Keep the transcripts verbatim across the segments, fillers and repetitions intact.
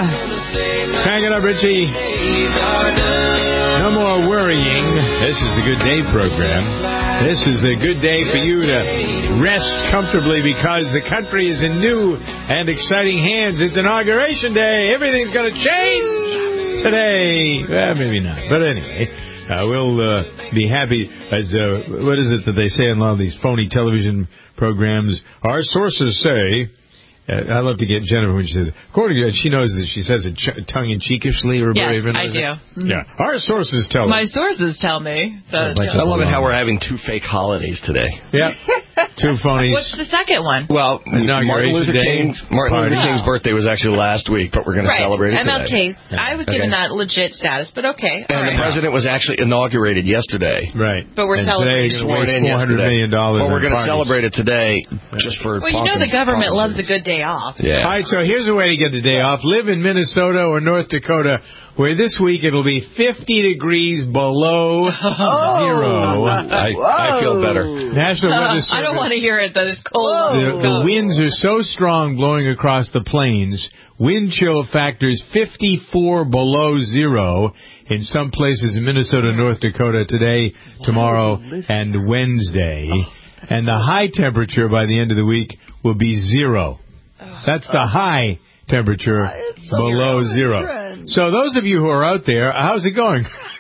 Crank it up, Richie. No more worrying. This is the Good Day program. This is the good day for you to rest comfortably because the country is in new and exciting hands. It's Inauguration Day. Everything's going to change today. Well, maybe not. But anyway, uh, we'll uh, be happy as, uh, what is it that they say in a lot of these phony television programs? Our sources say... Uh, I love to get Jennifer when she says, according to, she knows that she says it ch- tongue-in-cheekishly. Or yes, even I do. Mm-hmm. Yeah, our sources tell My us. My sources tell me. That, yeah. I love it how we're having two fake holidays today. Yeah, two phonies. What's the second one? Well, Martin Luther King's Martin Luther King's birthday was actually last week, but we're going right. to celebrate it M L K. today. I was given okay. that legit status, but okay. And right. the president was actually inaugurated yesterday. Right. But we're and celebrating. Today, four hundred million dollars. But we're going to celebrate it today just for. Well, you know the government loves a good day off. Yeah. All right, so here's a way to get the day off. Live in Minnesota or North Dakota, where this week it'll be fifty degrees below oh. zero. I, I feel better. National Weather Service. I don't want to hear it that it's cold. The, the winds are so strong blowing across the plains. Wind chill factors fifty-four below zero in some places in Minnesota, North Dakota today, tomorrow, and Wednesday. And the high temperature by the end of the week will be zero. That's the high temperature below zero. So those of you who are out there, how's it going?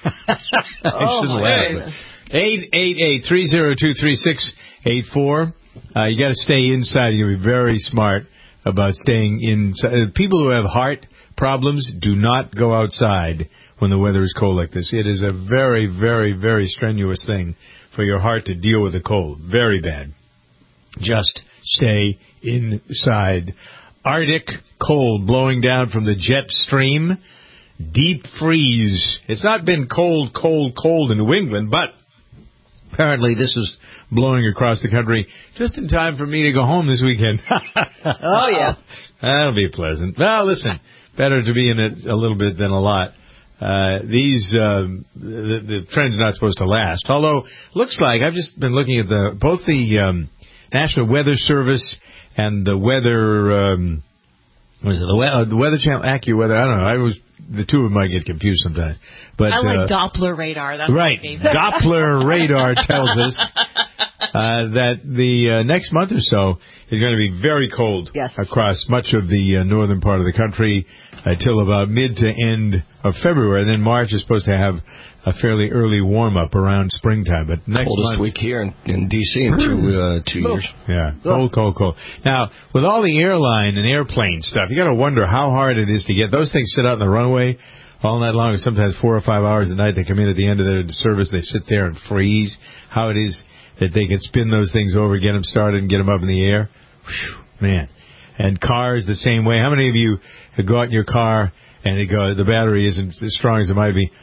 oh, eight eight eight, three zero two, three six eight four. Uh, you got to stay inside. You got to be very smart about staying inside. People who have heart problems do not go outside when the weather is cold like this. It is a very, very, very strenuous thing for your heart to deal with the cold. Very bad. Just stay inside. Arctic cold blowing down from the jet stream. Deep freeze. It's not been cold, cold, cold in New England, but apparently this is blowing across the country just in time for me to go home this weekend. oh, yeah. That'll be pleasant. Well, listen, better to be in it a little bit than a lot. Uh, these, um, the, the trend's not supposed to last. Although, looks like, I've just been looking at the both the um, National Weather Service and the weather, um, what is it, the, we- the Weather Channel, AccuWeather, I don't know, I was, the two of them might get confused sometimes. But I like uh, Doppler radar. That's right. Doppler radar tells us uh, that the uh, next month or so is going to be very cold yes. across much of the uh, northern part of the country until about mid to end of February. And then March is supposed to have a fairly early warm-up around springtime. But next Coldest month, week here in, in D C in two, uh, two years. Yeah, cold, cold, cold. Now, with all the airline and airplane stuff, you got to wonder how hard it is to get. Those things sit out in the runway all night long, sometimes four or five hours a night. They come in at the end of their service. They sit there and freeze. How it is that they can spin those things over, get them started, and get them up in the air. Whew, man. And cars the same way. How many of you go out in your car and they go, the battery isn't as strong as it might be?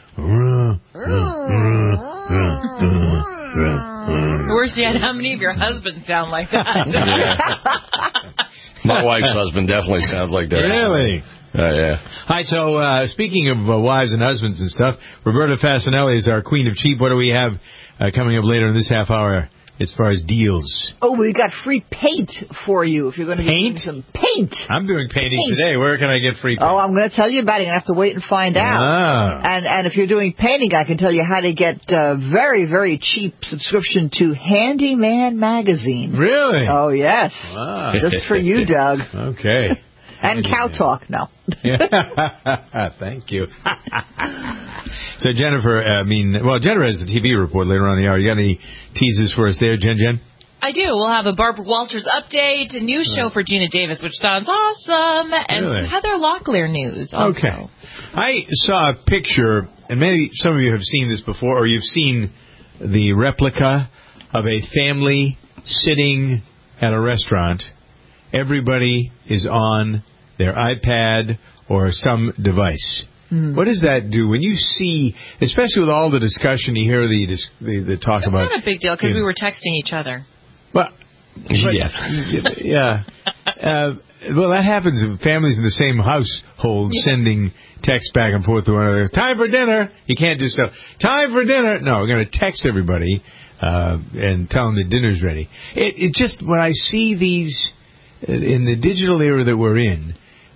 Worse yet, how many of your husbands sound like that? Yeah. My wife's husband definitely sounds like that. Really? Uh, yeah. All right, so uh, speaking of uh, wives and husbands and stuff, Roberta Fasanelli is our queen of cheap. What do we have uh, coming up later in this half hour as far as deals? Oh, we got free paint for you if you're going to paint? get some paint. I'm doing painting paint. today. Where can I get free paint? Oh, I'm going to tell you about it. You're going to have to wait and find out. Ah. And and if you're doing painting, I can tell you how to get a very, very cheap subscription to Handyman Magazine. Really? Oh, yes. Wow. Just for you, Doug. Okay. And Cow Talk, no. Thank you. So, Jennifer, I mean, well, Jennifer has the T V report later on in the hour. You got any teasers for us there, Jen Jen? I do. We'll have a Barbara Walters update, a new show for Gina Davis, which sounds awesome, and really? Heather Locklear news also. Okay. I saw a picture, and maybe some of you have seen this before, or you've seen the replica of a family sitting at a restaurant. Everybody is on their iPad or some device. Mm. What does that do when you see, especially with all the discussion, you hear the the, the talk That's about? It's not a big deal because we were texting each other. Well, yeah, yeah. Uh, well, that happens in families in the same household yeah. sending texts back and forth to one another. Time for dinner. You can't do so. Time for dinner. No, we're going to text everybody uh, and tell them the dinner's ready. It, it just when I see these in the digital era that we're in.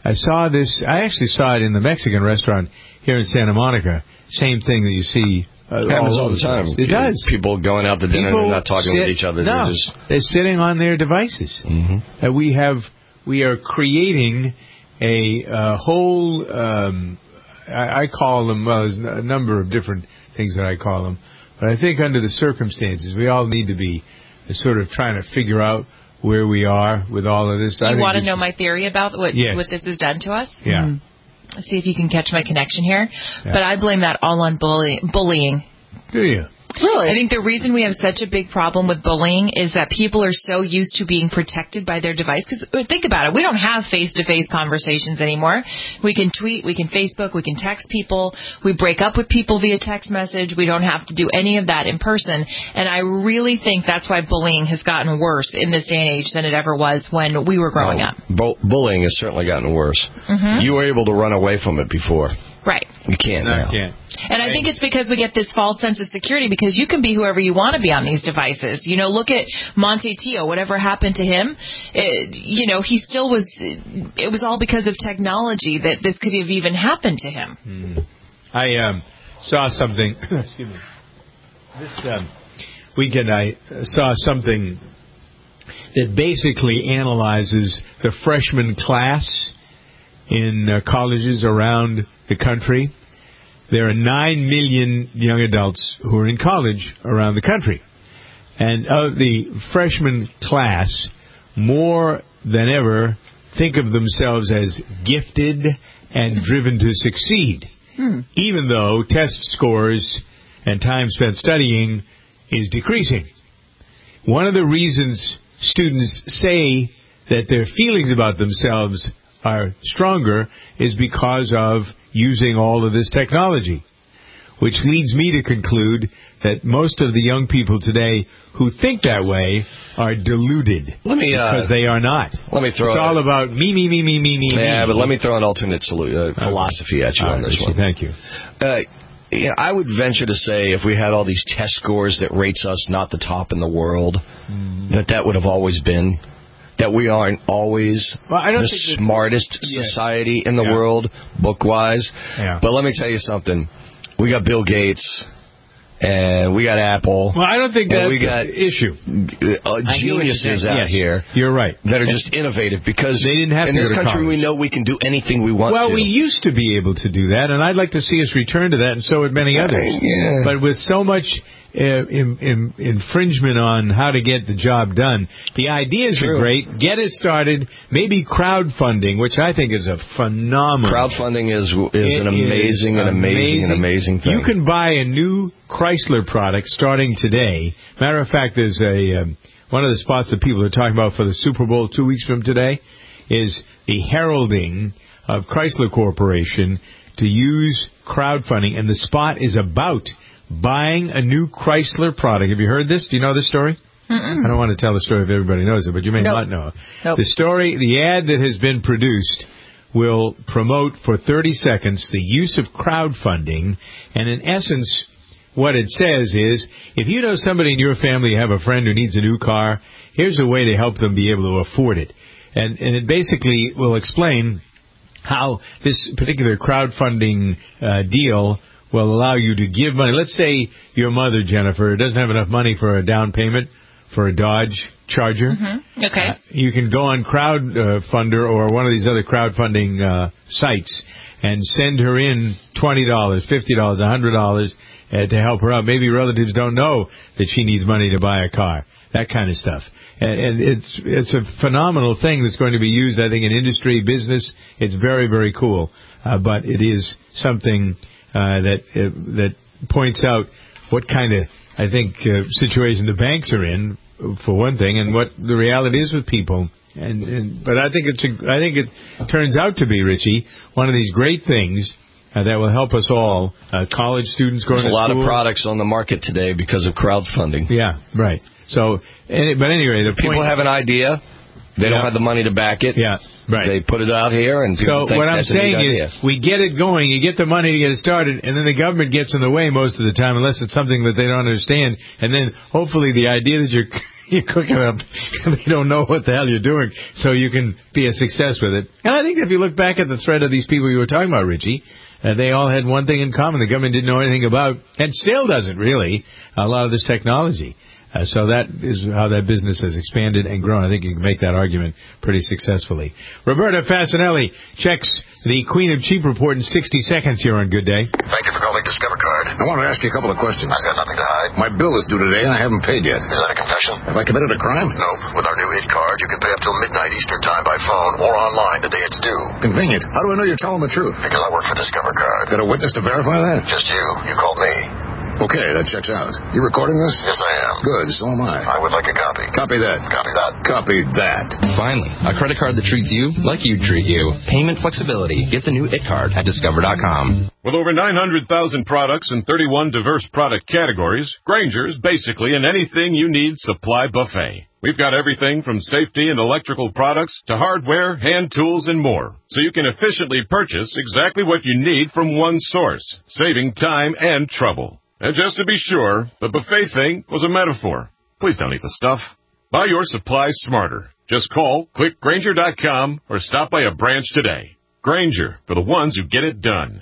I saw this. I actually saw it in the Mexican restaurant here in Santa Monica. Same thing that you see. Uh, it happens all all the time. It does. People going out to dinner People and not talking sit, with each other. No, they're, just... they're sitting on their devices. Mm-hmm. Uh, we have. We are creating a uh, whole. Um, I, I call them. Well, there's a number of different things that I call them. But I think under the circumstances, we all need to be sort of trying to figure out where we are with all of this. Do I you want to this, know my theory about what yes. what this has done to us? Yeah. Mm. Let's see if you can catch my connection here. Yeah. But I blame that all on bully- bullying. Do you? Really? I think the reason we have such a big problem with bullying is that people are so used to being protected by their device. Because think about it, we don't have face-to-face conversations anymore. We can tweet, we can Facebook, we can text people. We break up with people via text message. We don't have to do any of that in person. And I really think that's why bullying has gotten worse in this day and age than it ever was when we were growing well, up. Bu- bullying has certainly gotten worse. Mm-hmm. You were able to run away from it before. Right. You can't No, now. I can't. And I think it's because we get this false sense of security because you can be whoever you want to be on these devices. You know, look at Monte Tio. Whatever happened to him, it, you know, he still was, it was all because of technology that this could have even happened to him. Mm. I um, saw something, excuse me, this um, weekend I saw something that basically analyzes the freshman class in uh, colleges around the country. There are nine million young adults who are in college around the country. And of the freshman class, more than ever think of themselves as gifted and driven to succeed, hmm. even though test scores and time spent studying is decreasing. One of the reasons students say that their feelings about themselves are stronger is because of using all of this technology, which leads me to conclude that most of the young people today who think that way are deluded. Let me, uh, because they are not. Let me throw it's all about me, me, me, me, me, me. Yeah, me. but let me throw an alternate solu- uh, philosophy at you all on right, this one. Thank you. Uh, yeah, I would venture to say if we had all these test scores that rates us not the top in the world, mm. that that would have always been. That we aren't always well, I don't the think smartest yes. society in the yeah. world, book-wise. Yeah. But let me tell you something. We got Bill Gates, and we got Apple. Well, I don't think that's we got the issue. Uh, geniuses out yes. here. You're right. That are just innovative because they didn't have in to this go to country college. we know we can do anything we want well, to. Well, we used to be able to do that, and I'd like to see us return to that, and so would many others. Yeah. But with so much uh, in, in, infringement on how to get the job done, the ideas True. are great. Get it started. Maybe crowdfunding, which I think is a phenomenal. Crowdfunding is is it an amazing, is an amazing, an amazing thing. You can buy a new Chrysler product starting today. Matter of fact, there's a um, one of the spots that people are talking about for the Super Bowl two weeks from today is the heralding of Chrysler Corporation to use crowdfunding, and the spot is about buying a new Chrysler product. Have you heard this? Do you know this story? Mm-mm. I don't want to tell the story if everybody knows it, but you may nope. not know. Nope. The story, the ad that has been produced will promote for thirty seconds the use of crowdfunding, and in essence, what it says is, if you know somebody in your family, you have a friend who needs a new car, here's a way to help them be able to afford it. And, and it basically will explain how this particular crowdfunding uh, deal will allow you to give money. Let's say your mother, Jennifer, doesn't have enough money for a down payment for a Dodge Charger. Mm-hmm. Okay. Uh, you can go on Crowdfunder or one of these other crowdfunding uh, sites and send her in twenty dollars, fifty dollars, one hundred dollars uh, to help her out. Maybe relatives don't know that she needs money to buy a car. That kind of stuff. And, and it's it's a phenomenal thing that's going to be used, I think, in industry, business. It's very, very cool. Uh, but it is something uh, that uh, that points out what kind of, I think, uh, situation the banks are in, for one thing, and what the reality is with people. And, and but I think it's a, I think it turns out to be, Richie, one of these great things uh, that will help us all. Uh, college students going There's to a lot school. of products on the market today because of crowdfunding. Yeah, right. So, any, but anyway, the people point, have an idea. They yeah. don't have the money to back it. Yeah, right. They put it out here, and people so think what I'm that's saying a neat is, idea. we get it going, you get the money to get it started, and then the government gets in the way most of the time, unless it's something that they don't understand. And then hopefully the idea that you're you cook it up, they don't know what the hell you're doing, so you can be a success with it. And I think if you look back at the thread of these people you were talking about, Richie, uh, they all had one thing in common. The government didn't know anything about, and still doesn't really, a lot of this technology. Uh, so that is how that business has expanded and grown. I think you can make that argument pretty successfully. Roberta Fasanelli checks the Queen of Cheap report in sixty seconds here on Good Day. Thank you for calling Discover Card. I want to ask you a couple of questions. I've got nothing to hide. My bill is due today and I haven't paid yet. Is that a confession? Have I committed a crime? Nope. With our new It Card, you can pay up till midnight Eastern Time by phone or online the day it's due. Convenient. How do I know you're telling the truth? Because I work for Discover Card. Got a witness to verify that? Just you. You called me. Okay, that checks out. You recording this? Yes, I am. Good, so am I. I would like a copy. Copy that. Copy that. Copy that. Finally, a credit card that treats you like you'd treat you. Payment flexibility. Get the new It Card at Discover dot com. With over nine hundred thousand products and thirty-one diverse product categories, Grainger's basically an anything you need supply buffet. We've got everything from safety and electrical products to hardware, hand tools, and more, so you can efficiently purchase exactly what you need from one source, saving time and trouble. And just to be sure, the buffet thing was a metaphor. Please don't eat the stuff. Buy your supplies smarter. Just call, click Grainger dot com, or stop by a branch today. Grainger, for the ones who get it done.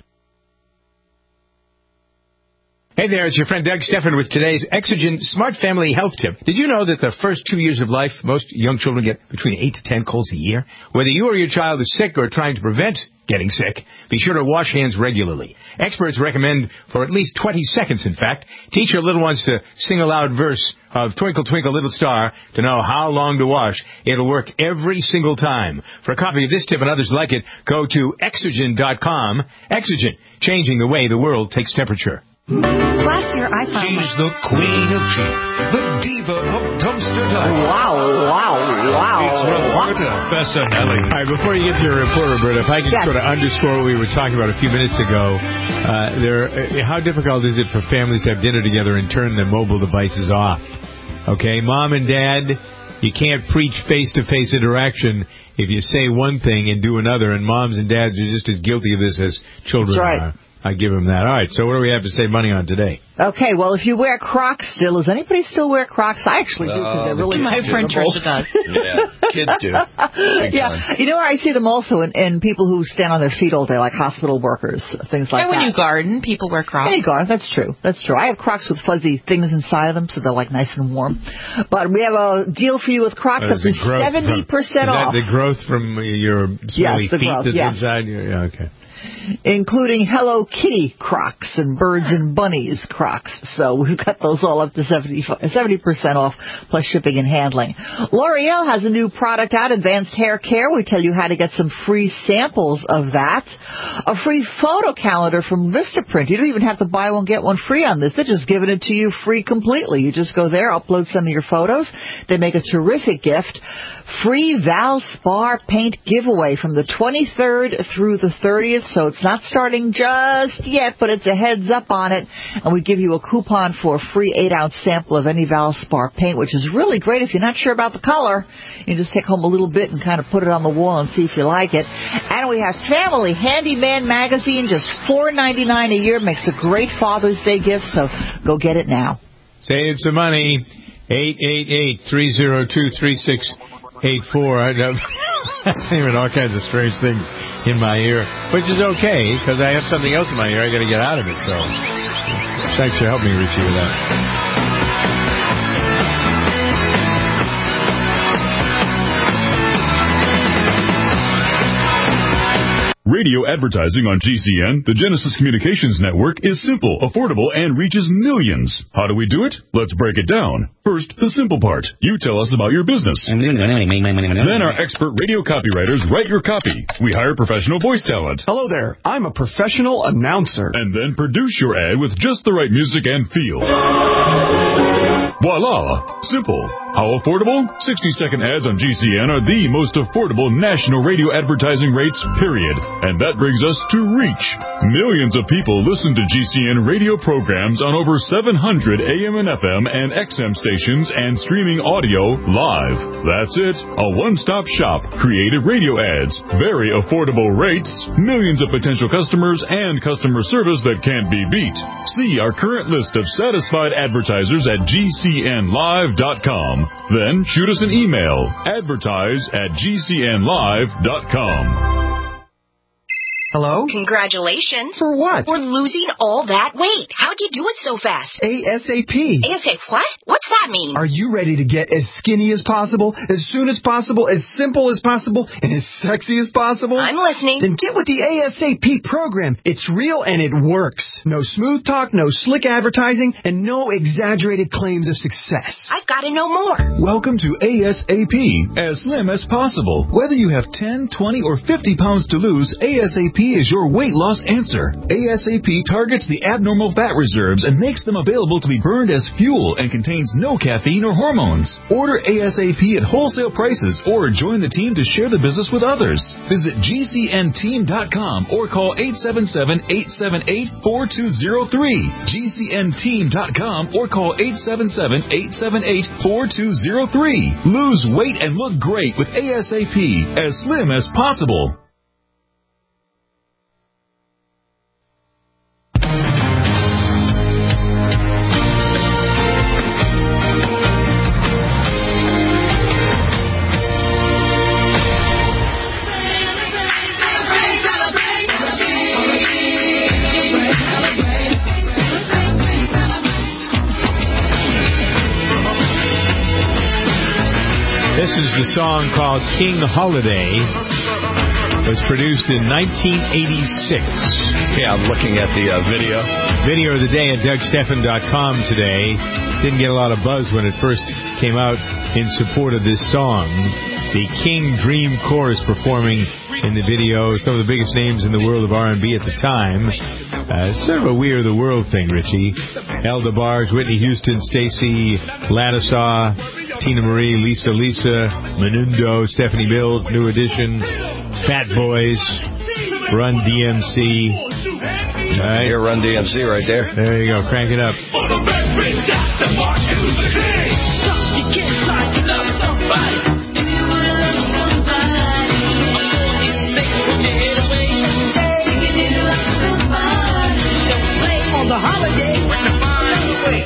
Hey there, it's your friend Doug Steffen with today's Exogen Smart Family Health Tip. Did you know that the first two years of life, most young children get between eight to ten colds a year? Whether you or your child is sick or trying to prevent getting sick, be sure to wash hands regularly. Experts recommend for at least twenty seconds, in fact. Teach your little ones to sing a loud verse of Twinkle, Twinkle, Little Star to know how long to wash. It'll work every single time. For a copy of this tip and others like it, go to Exogen dot com. Exogen, changing the way the world takes temperature. Last year, I found She's the queen of cheap, the diva of dumpster diving. Wow, wow, wow. It's Roberta Fasanelli. All right, before you get to your report, Roberta, if I can yes. sort of underscore what we were talking about a few minutes ago, uh, there, uh, how difficult is it for families to have dinner together and turn their mobile devices off? Okay, mom and dad, you can't preach face-to-face interaction if you say one thing and do another, and moms and dads are just as guilty of this as children That's right. are. I give them that. All right, so what do we have to save money on today? Okay, well, if you wear Crocs still, does anybody still wear Crocs? I actually do because they're really My friend Trisha does. Yeah, kids do. Big yeah, time. you know, I see them also in, in people who stand on their feet all day, like hospital workers, things like And when that. you garden, people wear Crocs. Any garden, that's true. That's true. I have Crocs with fuzzy things inside of them, so they're like nice and warm. But we have a deal for you with Crocs Uh, up to is the growth seventy percent from, off. Is that the growth from your smelly Yes, the feet growth, that's yes. inside you? Yeah, okay. Including Hello Kitty Crocs and Birds and Bunnies Crocs. So we've got those all up to seventy percent off, plus shipping and handling. L'Oreal has a new product out, Advanced Hair Care. We tell you how to get some free samples of that. A free photo calendar from Vistaprint. You don't even have to buy one, get one free on this. They're just giving it to you free completely. You just go there, upload some of your photos. They make a terrific gift. Free Valspar paint giveaway from the twenty-third through the thirtieth. So it's not starting just yet, but it's a heads up on it. And we give you a coupon for a free eight ounce sample of any Valspar paint, which is really great if you're not sure about the color. You just take home a little bit and kind of put it on the wall and see if you like it. And we have Family Handyman Magazine, just four ninety-nine a year. Makes a great Father's Day gift, so go get it now. Save some money. eight eight eight, three oh two, three six eight four. I know. Hearing all kinds of strange things in my ear, which is okay, because I have something else in my ear I got to get out of it. So thanks for helping me, Richie, with that. Radio advertising on G C N, the Genesis Communications Network, is simple, affordable, and reaches millions. How do we do it? Let's break it down. First, the simple part. You tell us about your business. Then our expert radio copywriters write your copy. We hire professional voice talent. Hello there. I'm a professional announcer. And then produce your ad with just the right music and feel. Voila! Simple. How affordable? sixty second ads on G C N are the most affordable national radio advertising rates, period. And that brings us to reach. Millions of people listen to G C N radio programs on over seven hundred A M and F M and X M stations and streaming audio live. That's it. A one-stop shop. Creative radio ads. Very affordable rates. Millions of potential customers and customer service that can't be beat. See our current list of satisfied advertisers advertisers at G C N live dot com. Then shoot us an email, advertise at G C N live dot com. Hello? Congratulations. For what? For losing all that weight. How'd you do it so fast? ASAP. ASAP what? What's that mean? Are you ready to get as skinny as possible, as soon as possible, as simple as possible, and as sexy as possible? I'm listening. Then get with the ASAP program. It's real and it works. No smooth talk, no slick advertising, and no exaggerated claims of success. I've got to know more. Welcome to ASAP, as slim as possible. Whether you have ten, twenty, or fifty pounds to lose, ASAP is your weight loss answer. ASAP targets the abnormal fat reserves and makes them available to be burned as fuel and contains no caffeine or hormones. Order ASAP at wholesale prices or join the team to share the business with others. Visit G C N team dot com or call eight seven seven, eight seven eight, four two zero three. G C N team dot com or call eight seven seven, eight seven eight, four two zero three. Lose weight and look great with ASAP, as slim as possible. This is the song called King Holiday. It was produced in nineteen eighty-six. Yeah, I'm looking at the uh, video. Video of the day at Doug Stephan dot com today. Didn't get a lot of buzz when it first came out in support of this song. The King Dream Chorus performing in the video. Some of the biggest names in the world of R and B at the time. Uh, sort of a We Are the World thing, Richie. Elda Bars, Whitney Houston, Stacey Lattisaw, Tina Marie, Lisa Lisa, Menudo, Stephanie Mills, New Edition, Fat Boys, Run D M C. All right. Here, Run D M C right there. There you go. Crank it up. On the holiday, when the fun away.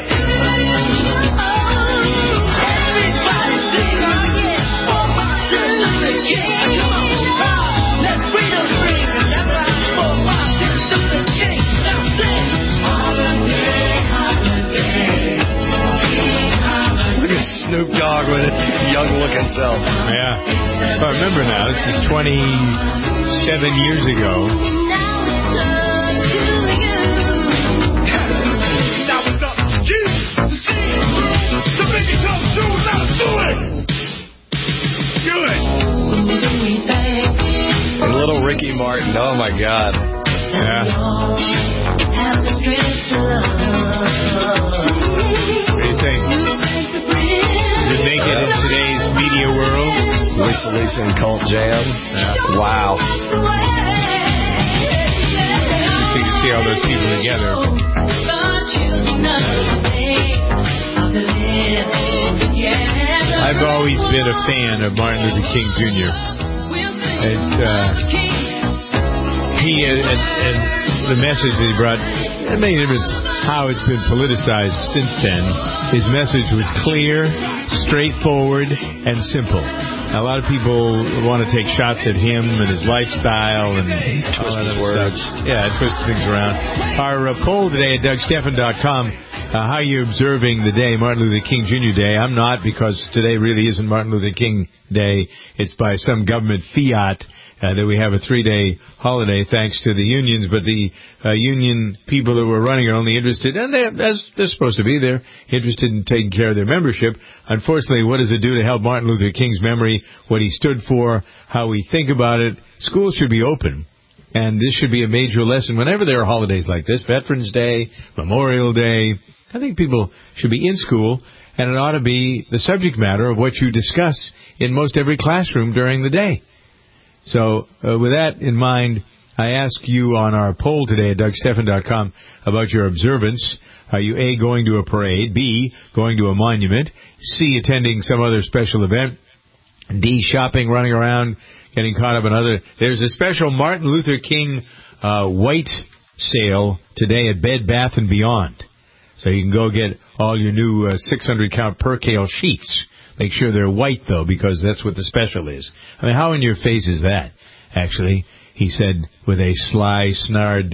Everybody sing, oh yeah, for Martin Luther King. Come on, let freedom ring, and that's right, for Martin Luther King. Now sing, holiday, holiday, holiday. Look at Snoop Dogg with his young-looking self. Yeah. Well, remember now, this is twenty-seven years ago. And little Ricky Martin, oh my God. Yeah. What do you think? Did it make it in today's media world? Lisa Lisa and Cult Jam. Yeah. Wow. Interesting to see all those people together. I've always been a fan of Martin Luther King Junior And, uh, he and, and the message that he brought, it made a difference how it's been politicized since then. His message was clear, straightforward, and simple. A lot of people want to take shots at him and his lifestyle and all that other words. Stuff. Yeah, twist things around. Our uh, poll today at Doug Stephan dot com. Uh, how are you observing the day, Martin Luther King Junior Day? I'm not, because today really isn't Martin Luther King Day. It's by some government fiat uh, that we have a three-day holiday thanks to the unions. But the uh, union people that were running are only interested, and they, as they're supposed to be, they're interested in taking care of their membership. Unfortunately, what does it do to help Martin Luther King's memory, what he stood for, how we think about it? Schools should be open. And this should be a major lesson whenever there are holidays like this, Veterans Day, Memorial Day. I think people should be in school, and it ought to be the subject matter of what you discuss in most every classroom during the day. So uh, with that in mind, I ask you on our poll today at Doug Stephan dot com about your observance. Are you A, going to a parade, B, going to a monument, C, attending some other special event, D, shopping, running around, getting caught up in other... There's a special Martin Luther King uh, white sale today at Bed Bath and Beyond. So you can go get all your new uh, six hundred count percale sheets. Make sure they're white, though, because that's what the special is. I mean, how in your face is that, actually? He said with a sly, snarled...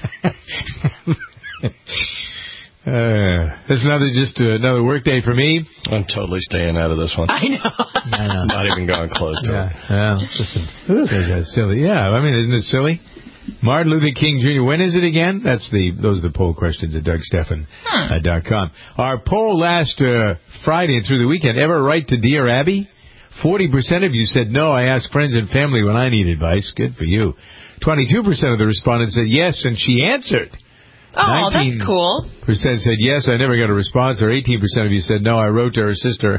Uh, that's another just uh, another work day for me. I'm totally staying out of this one. I know. I know. Not even going close to yeah. it. Well, listen, that's silly. Yeah, I mean, isn't it silly? Martin Luther King Junior When is it again? That's the those are the poll questions at Doug Stephan dot com. Hmm. Our poll last uh, Friday and through the weekend. Ever write to Dear Abby? Forty percent of you said no. I ask friends and family when I need advice. Good for you. Twenty-two percent of the respondents said yes, and she answered. Oh, that's cool. Percent said yes, I never got a response, or eighteen percent of you said no, I wrote to her sister.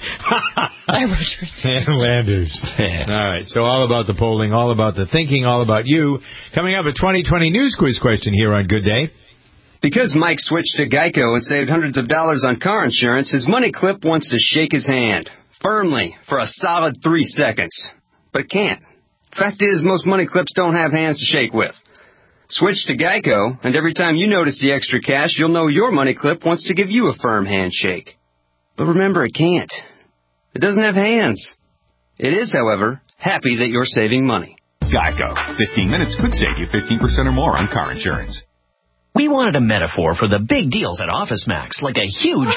I wrote to her sister. Landers. All right, so all about the polling, all about the thinking, all about you. Coming up, a twenty twenty news quiz question here on Good Day. Because Mike switched to Geico and saved hundreds of dollars on car insurance, his money clip wants to shake his hand, firmly, for a solid three seconds. But can't. Fact is, most money clips don't have hands to shake with. Switch to Geico, and every time you notice the extra cash, you'll know your money clip wants to give you a firm handshake. But remember, it can't. It doesn't have hands. It is, however, happy that you're saving money. Geico. fifteen minutes could save you fifteen percent or more on car insurance. We wanted a metaphor for the big deals at OfficeMax, like a huge...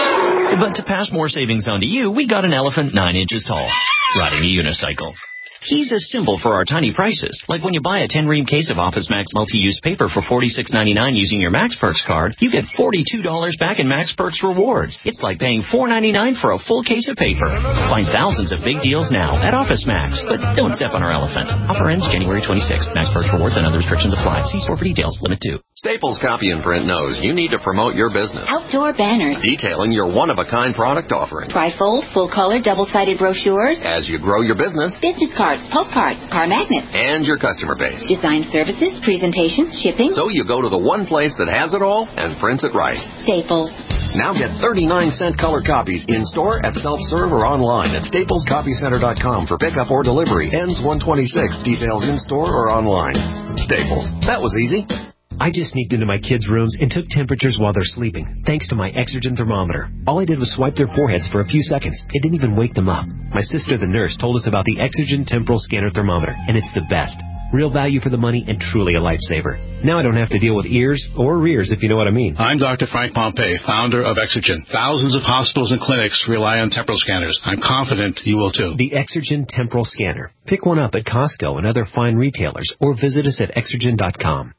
But to pass more savings on to you, we got an elephant nine inches tall, riding a unicycle. He's a symbol for our tiny prices, like when you buy a ten-ream case of OfficeMax multi-use paper for forty-six ninety-nine using your MaxPerks card, you get forty-two dollars back in MaxPerks rewards. It's like paying four ninety-nine for a full case of paper. Find thousands of big deals now at OfficeMax, but don't step on our elephant. Offer ends January twenty-sixth. MaxPerks rewards and other restrictions apply. See store for details. Limit two. Staples Copy and Print knows you need to promote your business. Outdoor banners. Detailing your one-of-a-kind product offering. Trifold, full-color, double-sided brochures. As you grow your business. Business cards, postcards, car magnets. And your customer base. Design services, presentations, shipping. So you go to the one place that has it all and prints it right. Staples. Now get thirty-nine cent color copies in-store, at self-serve, or online at staples copy center dot com for pickup or delivery. Ends one twenty-six. Details in-store or online. Staples. That was easy. I just sneaked into my kids' rooms and took temperatures while they're sleeping, thanks to my Exergen thermometer. All I did was swipe their foreheads for a few seconds. It didn't even wake them up. My sister, the nurse, told us about the Exergen Temporal Scanner Thermometer, and it's the best. Real value for the money and truly a lifesaver. Now I don't have to deal with ears or rears, if you know what I mean. I'm Doctor Frank Pompey, founder of Exergen. Thousands of hospitals and clinics rely on temporal scanners. I'm confident you will too. The Exergen Temporal Scanner. Pick one up at Costco and other fine retailers, or visit us at exergen dot com.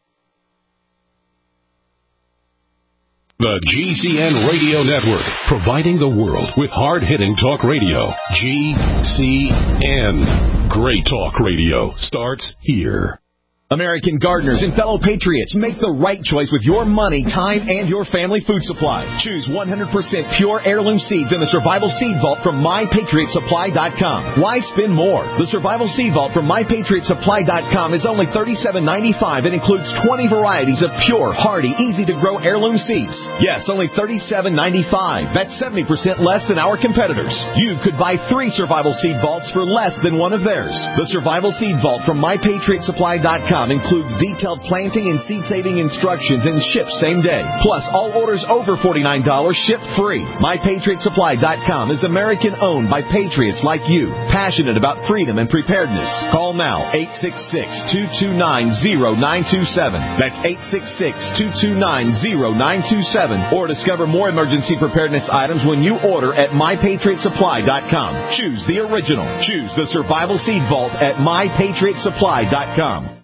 The G C N Radio Network, providing the world with hard-hitting talk radio. G C N. Great talk radio starts here. American gardeners and fellow patriots, make the right choice with your money, time, and your family food supply. Choose one hundred percent pure heirloom seeds in the Survival Seed Vault from my patriot supply dot com. Why spend more? The Survival Seed Vault from my patriot supply dot com is only thirty-seven ninety-five and includes twenty varieties of pure, hardy, easy-to-grow heirloom seeds. Yes, only thirty-seven ninety-five. That's seventy percent less than our competitors. You could buy three Survival Seed Vaults for less than one of theirs. The Survival Seed Vault from my patriot supply dot com includes detailed planting and seed-saving instructions and ships same day. Plus, all orders over forty-nine dollars ship free. my patriot supply dot com is American-owned by patriots like you, passionate about freedom and preparedness. Call now, eight six six, two two nine, zero nine two seven. That's eight six six, two two nine, zero nine two seven. Or discover more emergency preparedness items when you order at my patriot supply dot com. Choose the original. Choose the Survival Seed Vault at my patriot supply dot com.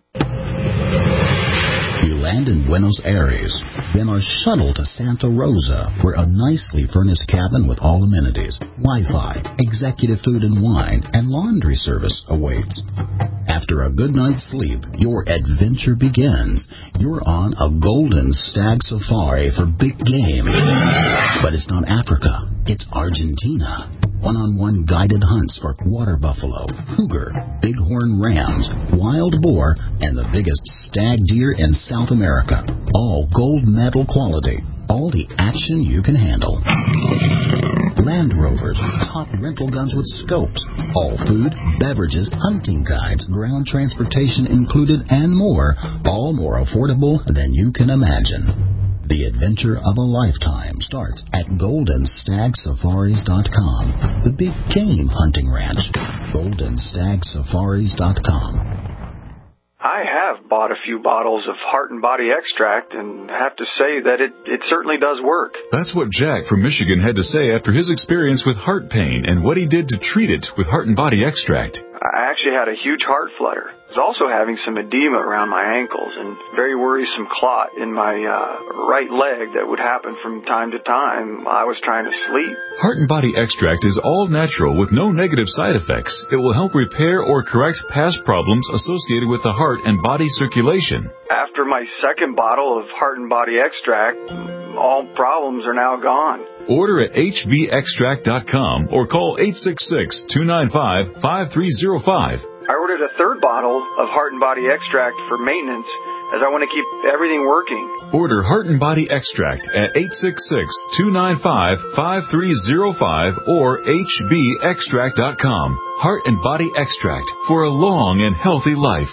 You land in Buenos Aires, then are shuttled to Santa Rosa, where a nicely furnished cabin with all amenities, Wi-Fi, executive food and wine, and laundry service awaits. After a good night's sleep, your adventure begins. You're on a golden stag safari for big game. But it's not Africa, it's Argentina. One-on-one guided hunts for water buffalo, cougar, bighorn rams, wild boar, and the biggest stag deer in South America. All gold medal quality. All the action you can handle. Land Rovers, top rental guns with scopes. All food, beverages, hunting guides, ground transportation included, and more. All more affordable than you can imagine. The adventure of a lifetime starts at golden stag safaris dot com, the big game hunting ranch. golden stag safaris dot com. I have bought a few bottles of Heart and Body Extract and have to say that it, it certainly does work. That's what Jack from Michigan had to say after his experience with heart pain and what he did to treat it with Heart and Body Extract. I actually had a huge heart flutter. I was also having some edema around my ankles and very worrisome clot in my uh, right leg that would happen from time to time while I was trying to sleep. Heart and Body Extract is all natural with no negative side effects. It will help repair or correct past problems associated with the heart and body circulation. After my second bottle of Heart and Body Extract, all problems are now gone. Order at H B extract dot com or call eight six six, two nine five, five three zero five. I ordered a third bottle of Heart and Body Extract for maintenance as I want to keep everything working. Order Heart and Body Extract at eight six six, two nine five, five three zero five or H B extract dot com. Heart and Body Extract for a long and healthy life.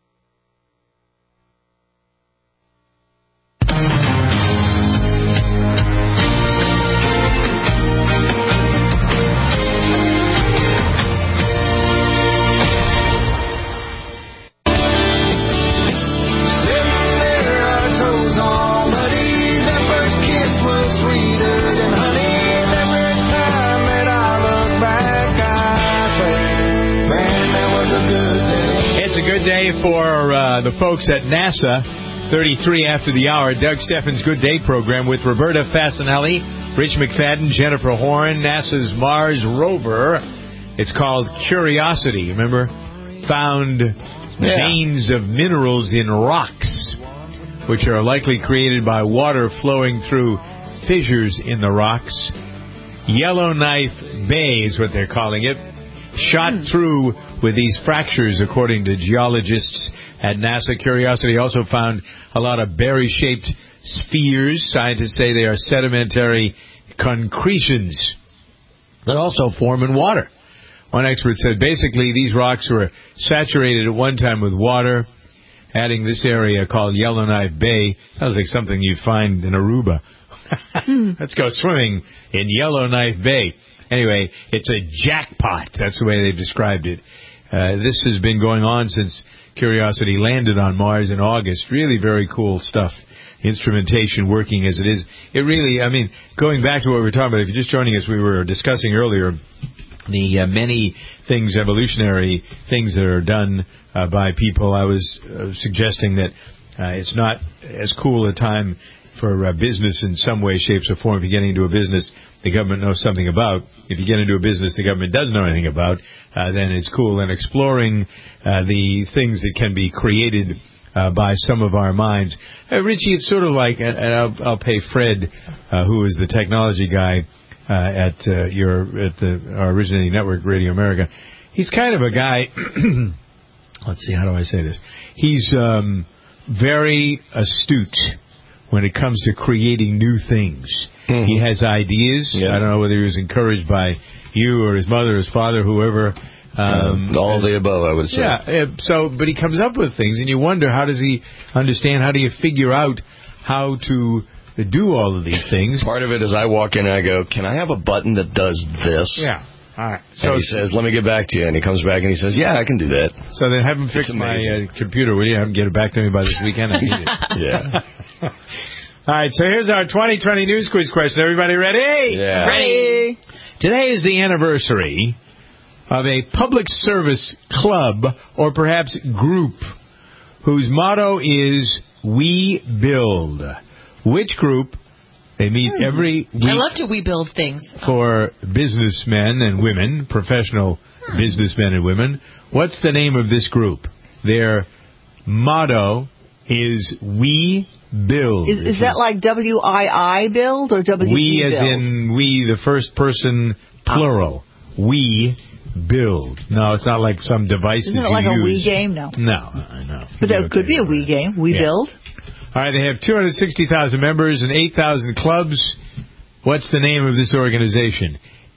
For uh, the folks at NASA, thirty-three after the hour, Doug Steffens' Good Day program with Roberta Fasanelli, Rich McFadden, Jennifer Horn, NASA's Mars rover. It's called Curiosity. Remember? Found yeah. veins of minerals in rocks, which are likely created by water flowing through fissures in the rocks. Yellowknife Bay is what they're calling it. Shot hmm. through with these fractures, according to geologists at NASA. Curiosity also found a lot of berry-shaped spheres. Scientists say they are sedimentary concretions that also form in water. One expert said basically these rocks were saturated at one time with water, adding this area called Yellowknife Bay. Sounds like something you'd find in Aruba. Let's go swimming in Yellowknife Bay. Anyway, it's a jackpot. That's the way they described it. Uh, this has been going on since Curiosity landed on Mars in August. Really very cool stuff. Instrumentation working as it is. It really, I mean, going back to what we were talking about, if you're just joining us, we were discussing earlier the uh, many things, evolutionary things that are done uh, by people. I was uh, suggesting that uh, it's not as cool a time for uh, business in some way, shapes, or form. If you're getting into a business the government knows something about, if you get into a business the government doesn't know anything about, uh, then it's cool. And exploring uh, the things that can be created uh, by some of our minds. Uh, Richie, it's sort of like, and, and I'll, I'll pay Fred, uh, who is the technology guy uh, at uh, your at the our originating network, Radio America. He's kind of a guy. Let's see, how do I say this? He's um, very astute when it comes to creating new things. Mm-hmm. He has ideas. Yeah. I don't know whether he was encouraged by you or his mother, his father, whoever. Um, uh, all of the above, I would say. Yeah. So, but he comes up with things, and you wonder, how does he understand? How do you figure out how to do all of these things? Part of it is I walk in and I go, "Can I have a button that does this?" Yeah. All right. So and he says, "Let me get back to you." And he comes back and he says, "Yeah, I can do that." So then have him fix my uh, computer, will you? Have him get it back to me by this weekend. I need it. Yeah. All right, so here's our twenty twenty news quiz question. Everybody ready? Yeah. Ready. Today is the anniversary of a public service club or perhaps group whose motto is "We Build." Which group? They meet hmm. every week. I love to we build things. For businessmen and women, professional hmm. businessmen and women. What's the name of this group? Their motto is "We Build." Is, is that like W I I build or W B We as build? in we, the first person plural. Oh. We build. No, it's not like some device Isn't that it like you a use. Wii game? No. No, I know. But that okay. could be a Wii game. We yeah. build. All right, they have two hundred sixty thousand members and eight thousand clubs. What's the name of this organization?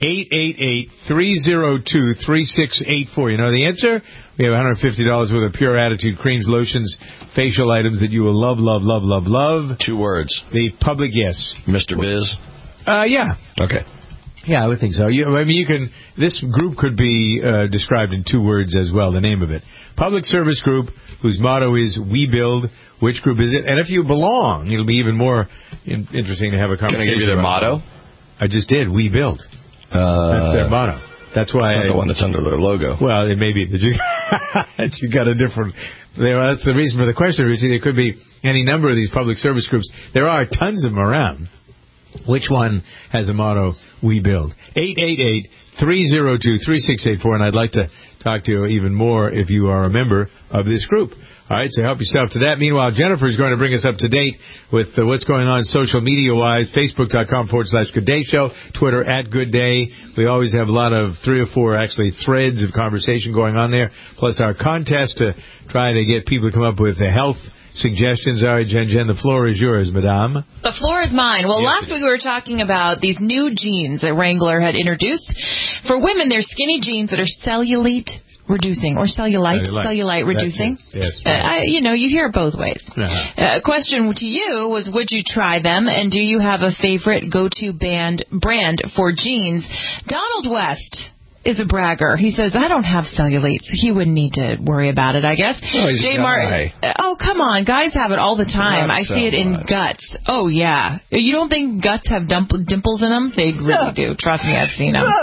eight eight eight, three oh two, three six eight four. You know the answer? We have one hundred fifty dollars worth of Pure Attitude creams, lotions, facial items that you will love, love, love, love, love. Two words. The public, yes. Mister Biz? Uh, yeah. Okay. Yeah, I would think so. You, I mean, you can. This group could be uh, described in two words as well. The name of it: Public Service Group, whose motto is "We Build." Which group is it? And if you belong, it'll be even more in- interesting to have a conversation. Can I give you their motto? I just did. We build. Uh, that's their motto. That's why. It's not I, the one that's under their logo. Well, it may be that you, that you got a different. Well, that's the reason for the question, Richie. There could be any number of these public service groups. There are tons of them around. Which one has a motto, we build? eight eight eight, three oh two, three six eight four, and I'd like to talk to you even more if you are a member of this group. All right, so help yourself to that. Meanwhile, Jennifer is going to bring us up to date with uh, what's going on social media-wise, facebook.com forward slash Good Day Show, Twitter at Good Day. We always have a lot of three or four, actually, threads of conversation going on there, plus our contest to try to get people to come up with a health suggestions. All right, Jen, Jen, the floor is yours, madame. The floor is mine. Well, Yes, last week we were talking about these new jeans that Wrangler had introduced. For women, they're skinny jeans that are cellulite reducing or cellulite, Cellulite. cellulite reducing. Yes. Uh, I, you know, you hear it both ways. Uh-huh. Uh, question to you was, would you try them, and do you have a favorite go-to band brand for jeans? Donald West is a bragger. He says, I don't have cellulite, so he wouldn't need to worry about it, I guess. Oh, he's Jay a guy. Martin. Oh, come on. Guys have it all the time. Not I so see it in much. guts. Oh, yeah. You don't think guts have dump- dimples in them? They really do. Trust me, I've seen them.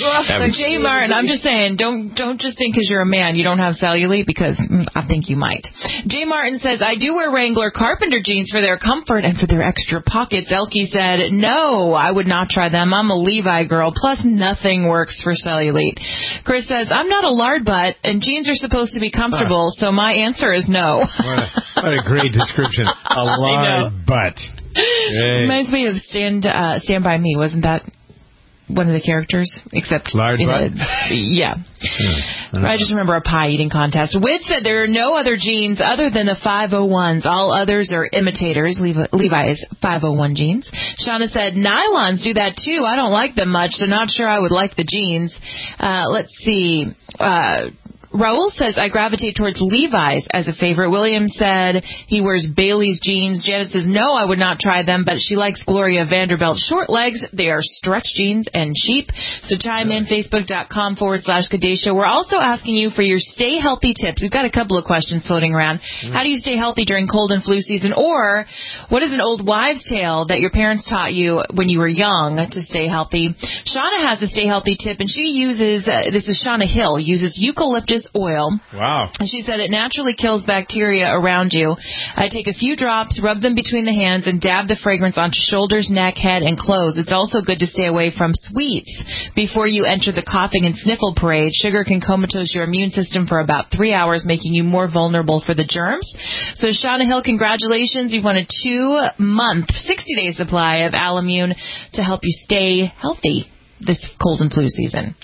Jay Martin, I'm just saying, don't don't just think because you're a man you don't have cellulite, because mm, I think you might. Jay Martin says, I do wear Wrangler carpenter jeans for their comfort and for their extra pockets. Elkie said, no, I would not try them. I'm a Levi girl. Plus, nothing works for cellulite. Chris says, I'm not a lard butt, and jeans are supposed to be comfortable, so my answer is no. What a, what a great description. A lard butt. Hey. Reminds me of Stand uh, Stand By Me. Wasn't that one of the characters? Except lard in butt? A, yeah. Hmm. I just remember a pie eating contest. Whit said there are no other jeans other than the five oh ones. All others are imitators. Levi, Levi's five oh one jeans. Shauna said nylons do that too. I don't like them much, so not sure I would like the jeans. Uh, let's see. Uh, Raul says, I gravitate towards Levi's as a favorite. William said he wears Bailey's jeans. Janet says, no, I would not try them, but she likes Gloria Vanderbilt short legs. They are stretch jeans and cheap. So chime in, facebook.com forward slash Good Day Show. We're also asking you for your stay healthy tips. We've got a couple of questions floating around. Mm. How do you stay healthy during cold and flu season? Or what is an old wives' tale that your parents taught you when you were young to stay healthy? Shauna has a stay healthy tip, and she uses, uh, this is Shauna Hill, uses eucalyptus oil. Wow. And she said it naturally kills bacteria around you. I take a few drops, rub them between the hands, and dab the fragrance onto shoulders, neck, head, and clothes. It's also good to stay away from sweets before you enter the coughing and sniffle parade. Sugar can comatose your immune system for about three hours, making you more vulnerable for the germs. So Shauna Hill, congratulations. You've won a two-month, sixty-day supply of Alamune to help you stay healthy this cold and flu season.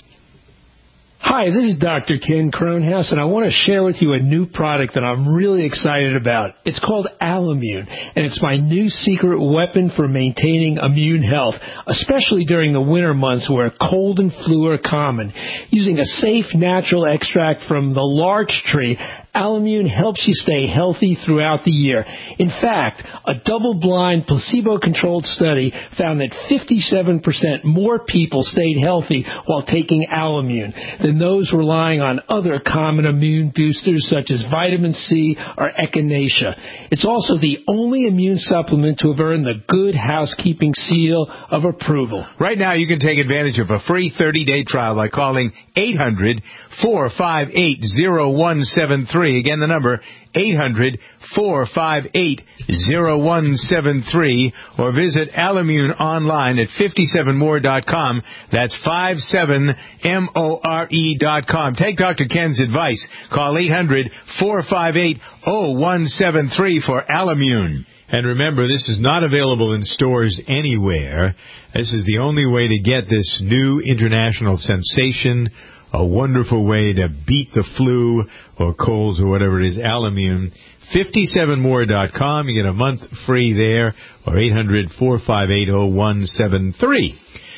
Hi, this is Doctor Ken Cronhouse, and I want to share with you a new product that I'm really excited about. It's called Alamune, and it's my new secret weapon for maintaining immune health, especially during the winter months where cold and flu are common. Using a safe, natural extract from the larch tree, Alamune helps you stay healthy throughout the year. In fact, a double-blind, placebo-controlled study found that fifty-seven percent more people stayed healthy while taking Alamune than those relying on other common immune boosters such as vitamin C or echinacea. It's also the only immune supplement to have earned the Good Housekeeping seal of approval. Right now, you can take advantage of a free thirty-day trial by calling eight hundred, four five eight, zero one seven three. Again, the number, eight hundred, four five eight, zero one seven three, or visit Alamune online at fifty-seven more dot com. That's fifty-seven more dot com. Take Doctor Ken's advice. Call eight hundred, four five eight, zero one seven three for Alamune. And remember, this is not available in stores anywhere. This is the only way to get this new international sensation, a wonderful way to beat the flu or colds or whatever it is, Alamune. fifty-seven more dot com. You get a month free there, or eight hundred, four five eight, zero one seven three.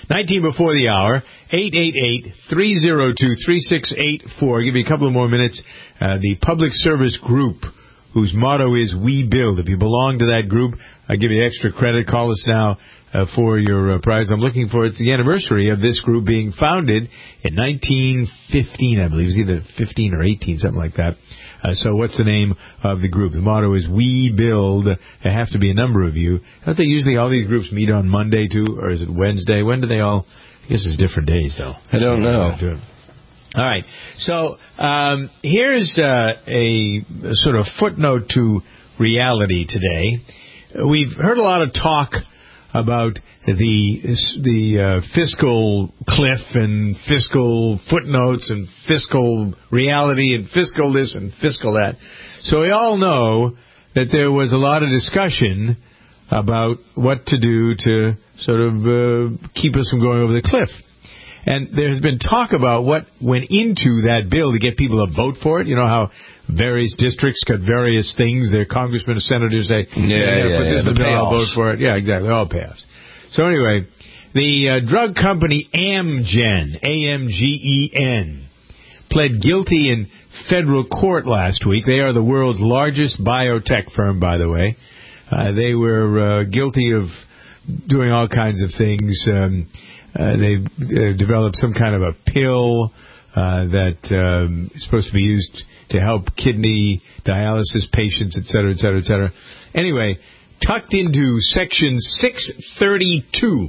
nineteen before the hour, eight eight eight, three oh two, three six eight four. I'll give you a couple of more minutes. Uh, the public service group, whose motto is We Build. If you belong to that group, I'll give you extra credit. Call us now uh, for your uh, prize. I'm looking for, it's the anniversary of this group being founded in nineteen fifteen, I believe. It was either fifteen or eighteen, something like that. Uh, so what's the name of the group? The motto is We Build. There have to be a number of you. Don't they usually, all these groups meet on Monday too, or is it Wednesday? When do they all, I guess it's different days though. I don't know. All right. So um, here's uh, a sort of footnote to reality today. We've heard a lot of talk about the the uh, fiscal cliff and fiscal footnotes and fiscal reality and fiscal this and fiscal that. So we all know that there was a lot of discussion about what to do to sort of uh, keep us from going over the cliff. And there's been talk about what went into that bill to get people to vote for it. You know how various districts got various things. Their congressmen and senators say, yeah, yeah, yeah, put this yeah, in the bill, I'll vote for it. Yeah, exactly. All passed. So anyway, the uh, drug company Amgen, A M G E N, pled guilty in federal court last week. They are the world's largest biotech firm, by the way. Uh, they were uh, guilty of doing all kinds of things. Um, uh, they uh, developed some kind of a pill uh, that um, is supposed to be used to help kidney dialysis patients, et cetera, et cetera, et cetera. Anyway, tucked into Section six thirty-two,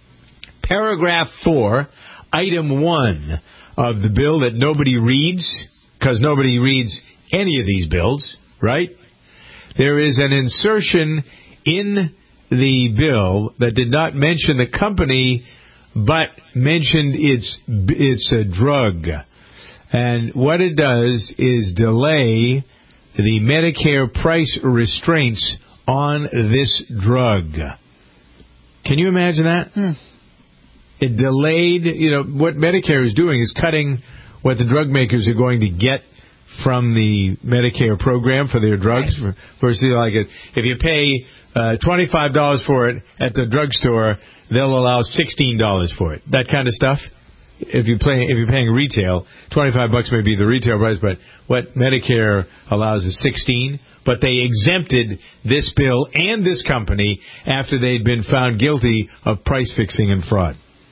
Paragraph four, Item one of the bill that nobody reads, because nobody reads any of these bills, right? There is an insertion in the bill that did not mention the company, but mentioned its its a drug. And what it does is delay the Medicare price restraints on this drug. Can you imagine that? Hmm. It delayed, you know, what Medicare is doing is cutting what the drug makers are going to get from the Medicare program for their drugs. Right. Versus, like, if you pay uh, twenty-five dollars for it at the drugstore, they'll allow sixteen dollars for it. That kind of stuff. If you play, if you're paying retail, twenty-five bucks may be the retail price, but what Medicare allows is sixteen. But they exempted this bill and this company after they'd been found guilty of price fixing and fraud.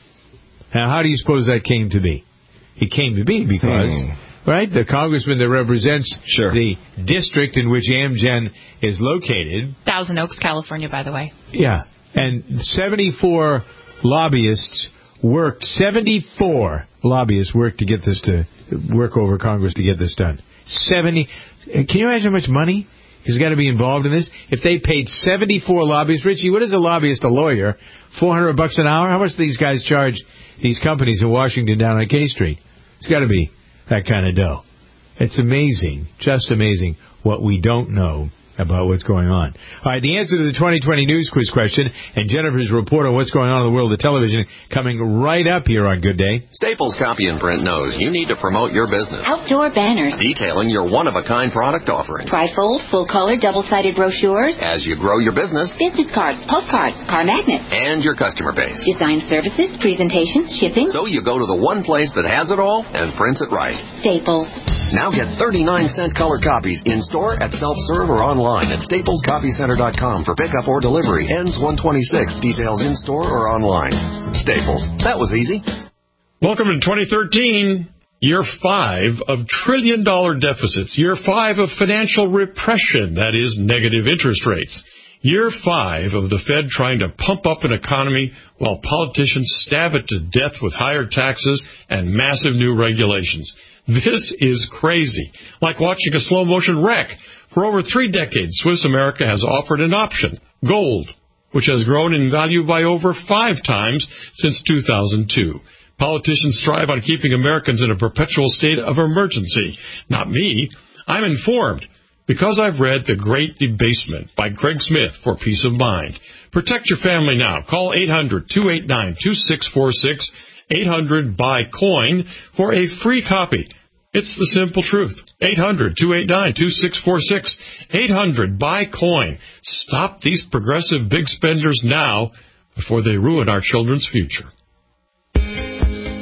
Now, how do you suppose that came to be? It came to be because, hmm. right, the congressman that represents sure. the district in which Amgen is located. Thousand Oaks, California, by the way. Yeah, and seventy-four lobbyists worked, seventy-four lobbyists worked to get this to, work over Congress to get this done. seventy, can you imagine how much money has got to be involved in this? If they paid seventy-four lobbyists, Richie, what is a lobbyist, a lawyer? four hundred bucks an hour? How much do these guys charge these companies in Washington down on K Street? It's got to be that kind of dough. It's amazing, just amazing what we don't know about what's going on. All right, the answer to the twenty twenty news quiz question and Jennifer's report on what's going on in the world of television coming right up here on Good Day. Staples Copy and Print knows you need to promote your business. Outdoor banners. Detailing your one-of-a-kind product offering. Trifold, full-color, double-sided brochures. As you grow your business. Business cards, postcards, car magnets. And your customer base. Design services, presentations, shipping. So you go to the one place that has it all and prints it right. Staples. Now get thirty-nine cent color copies in-store, at self-serve, or online at staples copy center dot com for pickup or delivery. Ends one twenty-six. Details in-store or online. Staples. That was easy. Welcome to twenty thirteen, year five of trillion-dollar deficits, year five of financial repression, that is, negative interest rates, year five of the Fed trying to pump up an economy while politicians stab it to death with higher taxes and massive new regulations. This is crazy, like watching a slow-motion wreck. For over three decades, Swiss America has offered an option, gold, which has grown in value by over five times since two thousand two. Politicians strive on keeping Americans in a perpetual state of emergency. Not me. I'm informed because I've read The Great Debasement by Craig Smith for peace of mind. Protect your family now. Call eight hundred, two eight nine, two six four six, eight hundred, buy coin for a free copy. It's the simple truth. eight hundred, two eight nine, two six four six, eight hundred, buy coin. Stop these progressive big spenders now before they ruin our children's future.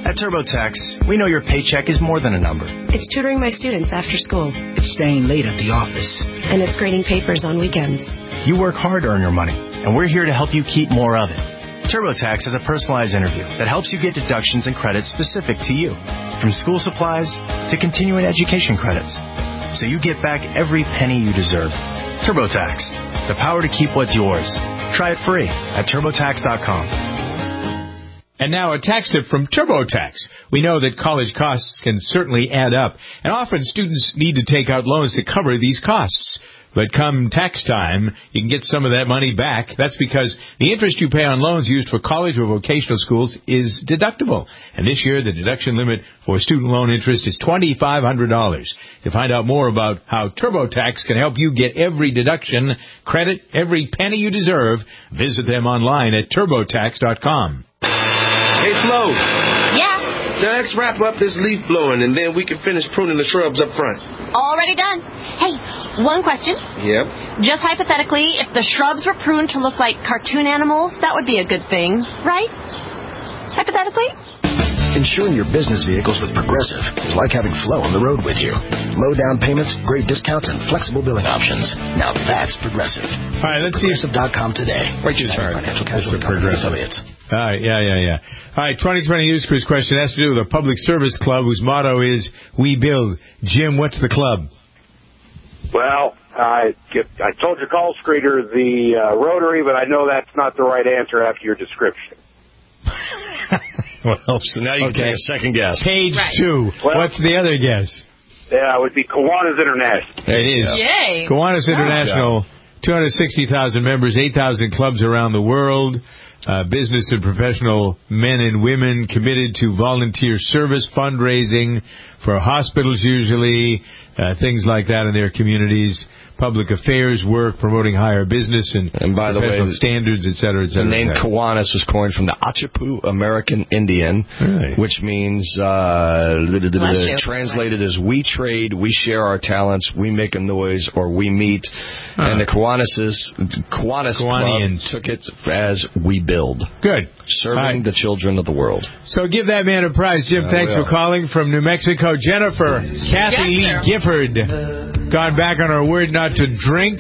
At TurboTax, we know your paycheck is more than a number. It's tutoring my students after school. It's staying late at the office. And it's grading papers on weekends. You work hard to earn your money, and we're here to help you keep more of it. TurboTax has a personalized interview that helps you get deductions and credits specific to you, from school supplies to continuing education credits, so you get back every penny you deserve. TurboTax, the power to keep what's yours. Try it free at TurboTax dot com. And now a tax tip from TurboTax. We know that college costs can certainly add up, and often students need to take out loans to cover these costs. But come tax time, you can get some of that money back. That's because the interest you pay on loans used for college or vocational schools is deductible. And this year, the deduction limit for student loan interest is two thousand five hundred dollars. To find out more about how TurboTax can help you get every deduction, credit, every penny you deserve, visit them online at TurboTax dot com. Hey, Flo. Yeah? Now let's wrap up this leaf blowing, and then we can finish pruning the shrubs up front. Already done. Hey, one question. Yep. Just hypothetically, if the shrubs were pruned to look like cartoon animals, that would be a good thing, right? Hypothetically? Insuring your business vehicles with Progressive is like having Flo on the road with you. Low down payments, great discounts, and flexible billing options. Now that's Progressive. All right, let's see. Progressive dot com today. Right, you sorry. Financial Casualty Company affiliates. All right, yeah, yeah, yeah. All right, twenty twenty News Quiz question has to do with a public service club whose motto is "We Build." Jim, what's the club? Well, I I told your call screener the uh, Rotary, but I know that's not the right answer after your description. Well, so now you okay. can take a second guess. Page right. two. Well, what's the other guess? Yeah, it would be Kiwanis International. It is. Yay. Kiwanis International, two hundred sixty thousand members, eight thousand clubs around the world. Uh, business and professional men and women committed to volunteer service, fundraising for hospitals usually, uh, things like that in their communities. Public affairs work, promoting higher business and, and by the way, standards, et cetera, et cetera. The name Kiwanis was coined from the Achapu American Indian, right. which means, uh, translated as we trade, we share our talents, we make a noise, or we meet. Huh. And the Kiwanis, Kiwanis Club took it as we build. Good. Serving right. the children of the world. So give that man a prize, Jim. I Thanks will. for calling from New Mexico. Jennifer, Kathy Lee Gifford, gone back on her word not to drink.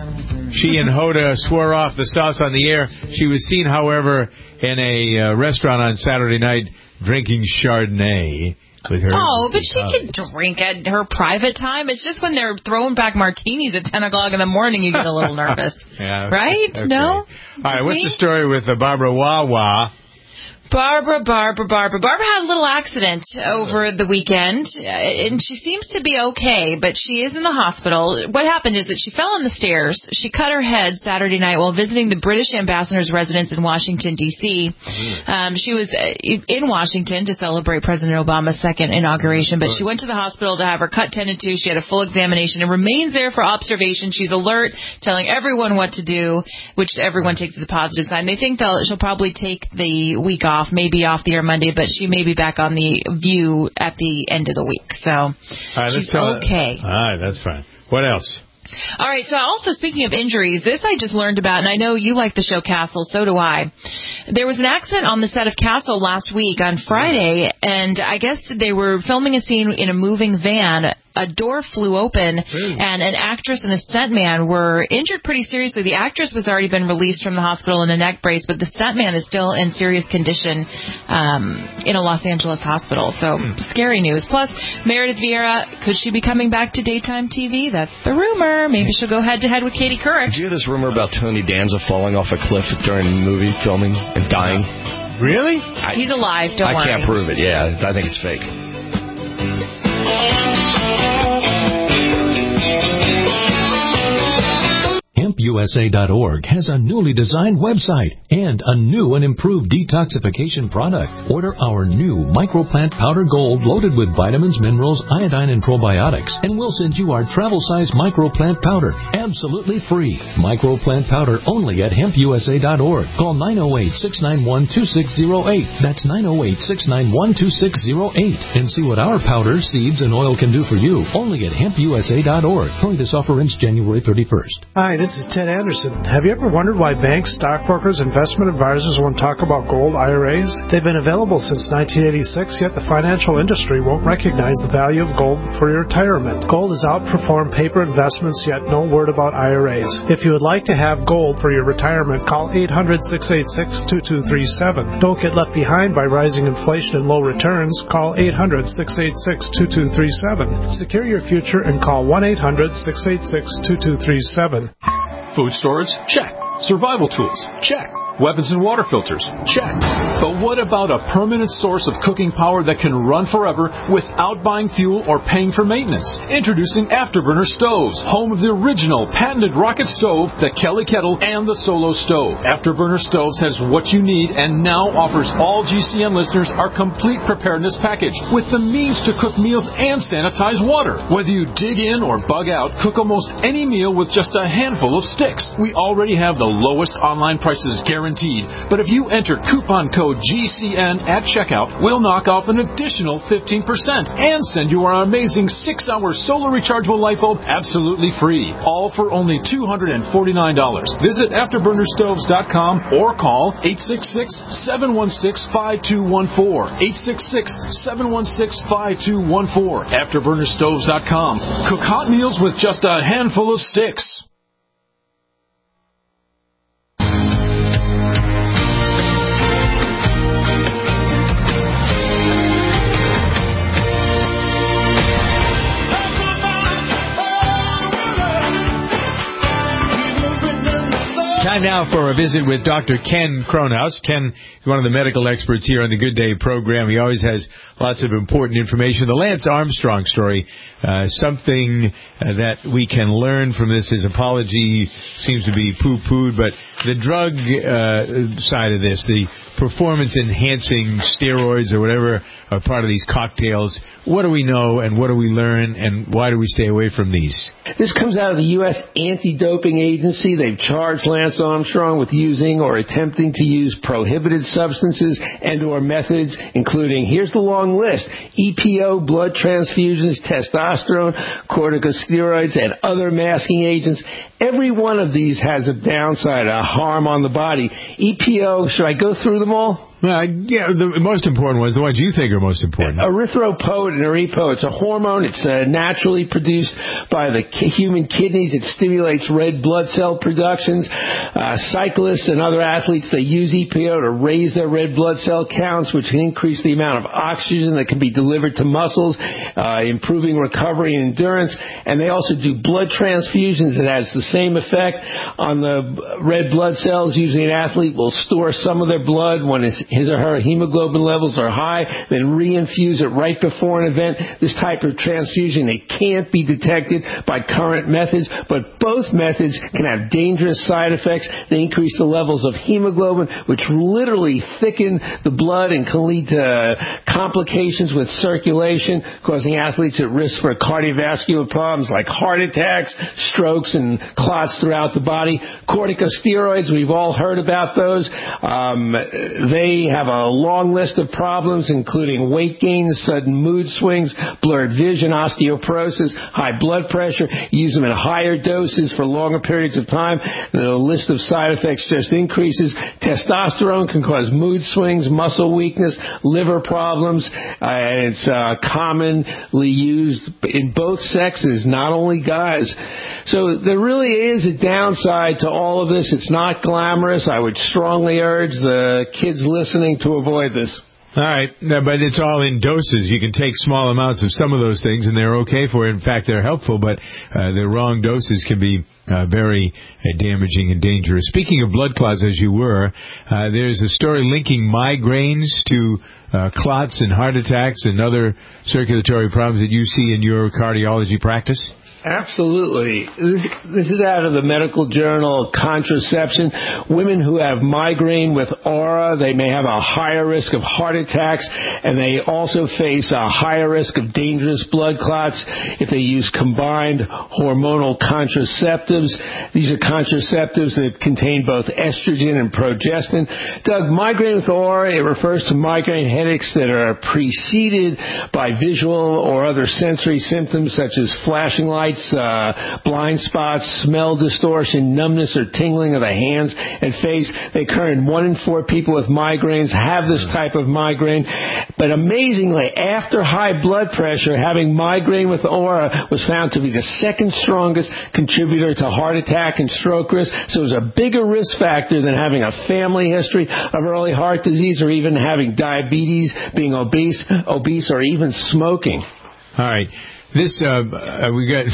She and Hoda swore off the sauce on the air. She was seen, however, in a uh, restaurant on Saturday night drinking Chardonnay with her. Oh, but she can drink at her private time. It's just when they're throwing back martinis at ten o'clock in the morning you get a little nervous. Yeah, right? Okay. No? All right, what's the story with uh, Barbara Wawa? Barbara, Barbara, Barbara. Barbara had a little accident over the weekend, and she seems to be okay, but she is in the hospital. What happened is that she fell on the stairs. She cut her head Saturday night while visiting the British ambassador's residence in Washington, D C Um, she was in Washington to celebrate President Obama's second inauguration, but she went to the hospital to have her cut tended to. She had a full examination and remains there for observation. She's alert, telling everyone what to do, which everyone takes as a positive sign. They think they'll, she'll probably take the week off. Off, maybe off the air Monday, but she may be back on the View at the end of the week. So all right, she's let's okay. All right, that's fine. What else? All right, so also speaking of injuries, this I just learned about, and I know you like the show Castle, so do I. There was an accident on the set of Castle last week on Friday, and I guess they were filming a scene in a moving van. A door flew open, mm. and an actress and a stuntman were injured pretty seriously. The actress was already been released from the hospital in a neck brace, but the stuntman is still in serious condition um, in a Los Angeles hospital. So, mm. scary news. Plus, Meredith Vieira, could she be coming back to daytime T V? That's the rumor. Maybe she'll go head-to-head with Katie Couric. Did you hear this rumor about Tony Danza falling off a cliff during movie filming and dying? Really? I, He's alive, don't I worry. I can't prove it, yeah. I think it's fake. hemp u s a dot org has a newly designed website and a new and improved detoxification product. Order our new Microplant Powder Gold loaded with vitamins, minerals, iodine, and probiotics, and we'll send you our travel-size Microplant Powder absolutely free. Microplant Powder only at hemp u s a dot org. Call nine oh eight, six nine one, two six oh eight. That's nine oh eight, six nine one, two six oh eight. And see what our powder, seeds, and oil can do for you only at hemp u s a dot org. Only this offer ends January thirty-first. Hi, this is Ted Anderson. Have you ever wondered why banks, stockbrokers, investment advisors won't talk about gold I R As? They've been available since nineteen eighty-six, yet the financial industry won't recognize the value of gold for your retirement. Gold has outperformed paper investments, yet no word about I R As. If you would like to have gold for your retirement, call eight hundred, six eight six, two two three seven. Don't get left behind by rising inflation and low returns. Call eight hundred, six eight six, two two three seven. Secure your future and call one eight hundred, six eight six, two two three seven. Food storage? Check. Survival tools? Check. Weapons and water filters? Check. But what about a permanent source of cooking power that can run forever without buying fuel or paying for maintenance? Introducing Afterburner Stoves, home of the original patented rocket stove, the Kelly Kettle, and the Solo Stove. Afterburner Stoves has what you need and now offers all G C N listeners our complete preparedness package with the means to cook meals and sanitize water. Whether you dig in or bug out, cook almost any meal with just a handful of sticks. We already have the lowest online prices guaranteed. But if you enter coupon code G C N at checkout, we'll knock off an additional fifteen percent and send you our amazing six hour solar rechargeable light bulb absolutely free. All for only two hundred forty-nine dollars. Visit afterburner stoves dot com or call eight six six, seven one six, five two one four. eight six six, seven one six, five two one four. afterburner stoves dot com. Cook hot meals with just a handful of sticks. Time now for a visit with Doctor Ken Kronhaus. Ken is one of the medical experts here on the Good Day program. He always has lots of important information. The Lance Armstrong story, uh, something uh, that we can learn from this. His apology seems to be poo-pooed, but the drug uh, side of this, the performance-enhancing steroids or whatever are part of these cocktails, what do we know and what do we learn and why do we stay away from these? This comes out of the U S Anti-Doping Agency. They've charged Lance Armstrong with using or attempting to use prohibited substances and or methods, including, here's the long list, E P O, blood transfusions, testosterone, corticosteroids, and other masking agents. Every one of these has a downside, a harm on the body. E P O, should I go through them all? Uh, yeah, the most important ones, the ones you think are most important. Erythropoietin, or E P O, it's a hormone. It's uh, naturally produced by the ki- human kidneys. It stimulates red blood cell productions. Uh, cyclists and other athletes, they use E P O to raise their red blood cell counts, which can increase the amount of oxygen that can be delivered to muscles, uh, improving recovery and endurance. And they also do blood transfusions. It has the same effect on the red blood cells. Usually an athlete will store some of their blood when it's his or her hemoglobin levels are high, then reinfuse it right before an event. This type of transfusion, it can't be detected by current methods, but both methods can have dangerous side effects. They increase the levels of hemoglobin, which literally thicken the blood and can lead to complications with circulation, causing athletes at risk for cardiovascular problems like heart attacks, strokes, and clots throughout the body. Corticosteroids, we've all heard about those. Um, they have a long list of problems, including weight gain, sudden mood swings, blurred vision, osteoporosis, high blood pressure. Use them in higher doses for longer periods of time. The list of side effects just increases. Testosterone can cause mood swings, muscle weakness, liver problems, uh, and it's uh, commonly used in both sexes, not only guys. So there really is a downside to all of this. It's not glamorous. I would strongly urge the kids listening to avoid this. All right, no, but it's all in doses. You can take small amounts of some of those things, and they're okay for it. In fact, they're helpful, but uh, the wrong doses can be uh, very uh, damaging and dangerous. Speaking of blood clots, as you were, uh, there's a story linking migraines to uh, clots and heart attacks and other circulatory problems that you see in your cardiology practice. Absolutely. This, this is out of the medical journal Contraception. Women who have migraine with aura, they may have a higher risk of heart attacks, and they also face a higher risk of dangerous blood clots if they use combined hormonal contraceptives. contraceptives. These are contraceptives that contain both estrogen and progestin. Doug, migraine with Aura, it refers to migraine headaches that are preceded by visual or other sensory symptoms such as flashing lights, uh, blind spots, smell distortion, numbness or tingling of the hands and face. They occur in one in four people with migraines have this type of migraine. But amazingly, after high blood pressure, having migraine with Aura was found to be the second strongest contributor to heart attack and stroke risk. So it was a bigger risk factor than having a family history of early heart disease or even having diabetes, being obese, obese, or even smoking. All right. This, uh, uh we got...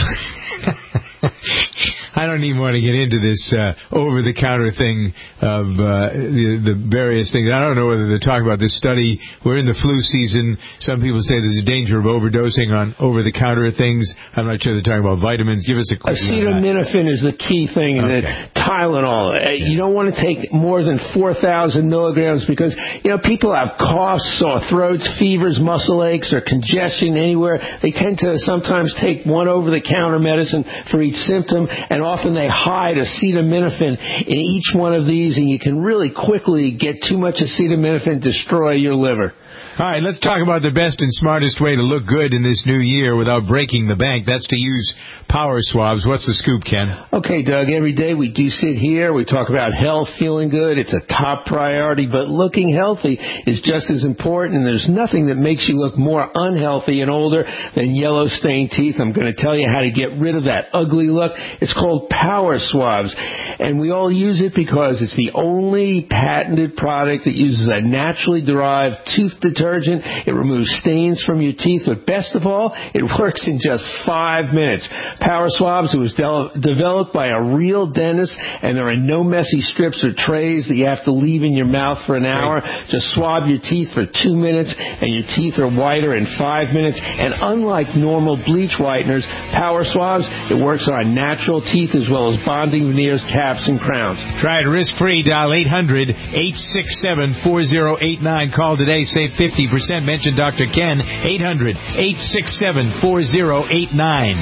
I don't even want to get into this uh, over-the-counter thing of uh, the, the various things. I don't know whether they're talking about this study. We're in the flu season. Some people say there's a danger of overdosing on over-the-counter things. I'm not sure they're talking about vitamins. Give us a quick Acetaminophen is the key thing, and okay. then Tylenol. Yeah. You don't want to take more than four thousand milligrams because, you know, people have coughs, sore throats, fevers, muscle aches, or congestion anywhere. They tend to sometimes take one over-the-counter medicine for each symptom, and often they hide acetaminophen in each one of these, and you can really quickly get too much acetaminophen, destroy your liver. All right, let's talk about the best and smartest way to look good in this new year without breaking the bank. That's to use Power Swabs. What's the scoop, Ken? Okay, Doug, every day we do sit here. We talk about health, feeling good. It's a top priority, but looking healthy is just as important, and there's nothing that makes you look more unhealthy and older than yellow-stained teeth. I'm going to tell you how to get rid of that ugly look. It's called Power Swabs, and we all use it because it's the only patented product that uses a naturally derived tooth detergent. It removes stains from your teeth, but best of all, it works in just five minutes. Power Swabs, it was de- developed by a real dentist, and there are no messy strips or trays that you have to leave in your mouth for an hour. Right. Just swab your teeth for two minutes, and your teeth are whiter in five minutes. And unlike normal bleach whiteners, Power Swabs, it works on natural teeth as well as bonding veneers, caps, and crowns. Try it risk-free. Dial eight hundred, eight six seven, four zero eight nine. Call today. Save fifty percent. Mention Doctor Ken. eight hundred, eight six seven, four zero eight nine.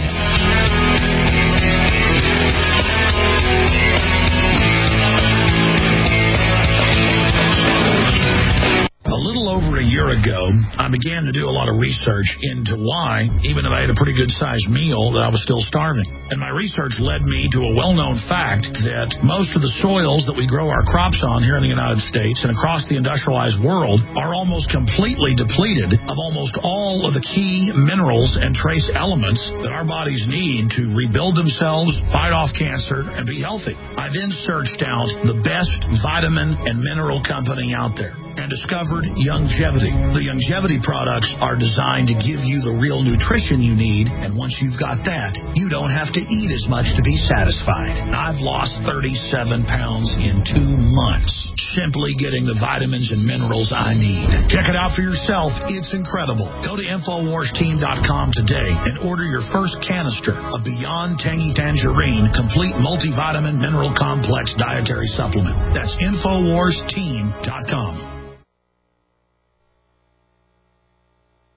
Over a year ago, I began to do a lot of research into why, even if I had a pretty good-sized meal, that I was still starving. And my research led me to a well-known fact that most of the soils that we grow our crops on here in the United States and across the industrialized world are almost completely depleted of almost all of the key minerals and trace elements that our bodies need to rebuild themselves, fight off cancer, and be healthy. I then searched out the best vitamin and mineral company out there and discovered Youngevity. The Youngevity products are designed to give you the real nutrition you need, and once you've got that, you don't have to eat as much to be satisfied. I've lost thirty-seven pounds in two months, simply getting the vitamins and minerals I need. Check it out for yourself. It's incredible. Go to Infowars Team dot com today and order your first canister of Beyond Tangy Tangerine Complete Multivitamin Mineral Complex Dietary Supplement. That's Infowars Team dot com.